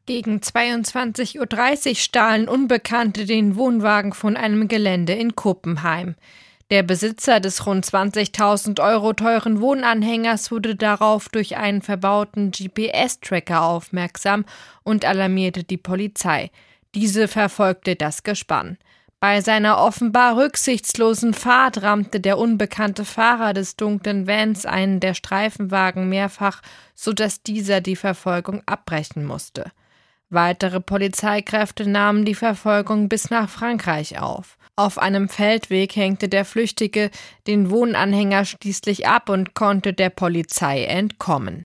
Gegen 22:30 Uhr stahlen Unbekannte den Wohnwagen von einem Gelände in Kuppenheim. Der Besitzer des rund 20.000 € teuren Wohnanhängers wurde darauf durch einen verbauten GPS-Tracker aufmerksam und alarmierte die Polizei. Diese verfolgte das Gespann. Bei seiner offenbar rücksichtslosen Fahrt rammte der unbekannte Fahrer des dunklen Vans einen der Streifenwagen mehrfach, sodass dieser die Verfolgung abbrechen musste. Weitere Polizeikräfte nahmen die Verfolgung bis nach Frankreich auf. Auf einem Feldweg hängte der Flüchtige den Wohnanhänger schließlich ab und konnte der Polizei entkommen.